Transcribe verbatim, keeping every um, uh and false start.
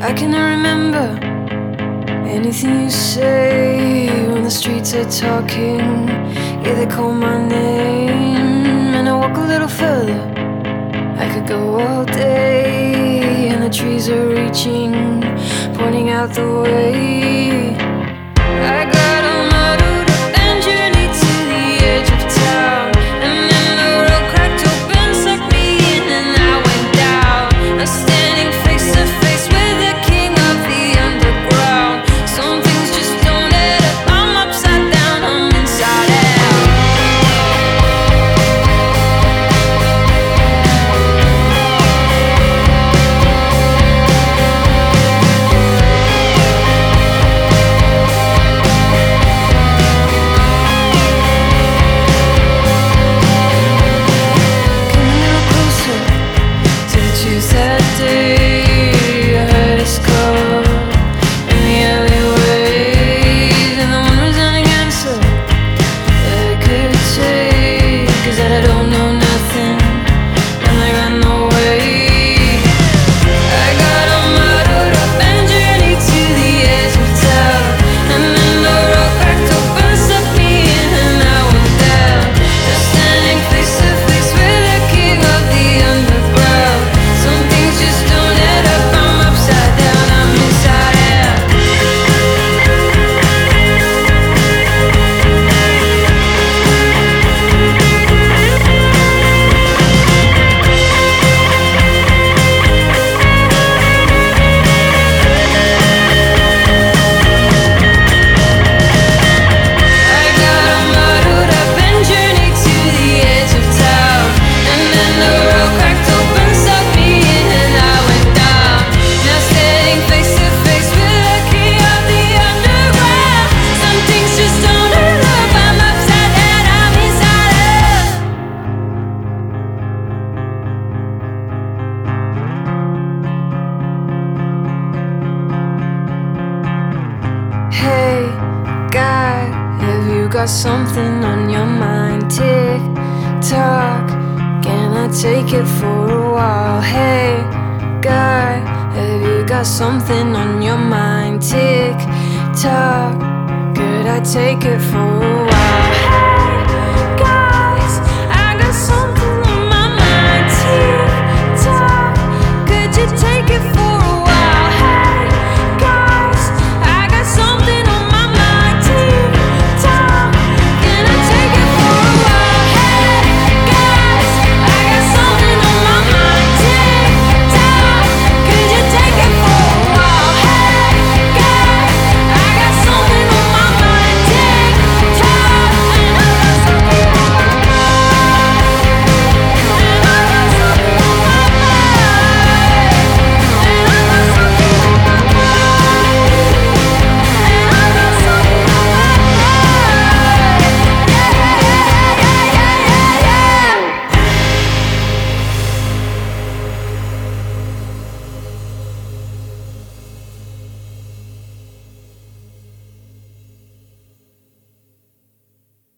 Why can I remember anything you say when the streets are talking? Yeah, they call my name, and I walk a little further. I could go all day, and the trees are reaching, pointing out the way. I got a muddled up and journeyed to the edge of town, and then the road cracked open, sucked me in, and I went down. I'm standing face to face with the king of the underground. Some things just don't add up. I'm upside down, I'm inside out. That day I heard us call in the alleyways, and the one resounding answer that I could take is that I don't know nothing, and I got no way. I got all muddled up and journeyed to the edge of town, and then the road cracked open, sucked me in, and I went down. Just standing face to face with the king of the underground. Just don't add up, I'm upside down, I'm inside out. I got all muddled up and journeyed to the edge of town, and then the road cracked open, sucked me in, and I went down. Now standing face to face with the king of the underground. Some things just don't add up, I'm upside down, I'm inside out. Hey, guy, have you got something on your mind? Tick tock, can I take it for a while? Hey, guy, have you got something on your mind? Tick tock, could I take it for a while?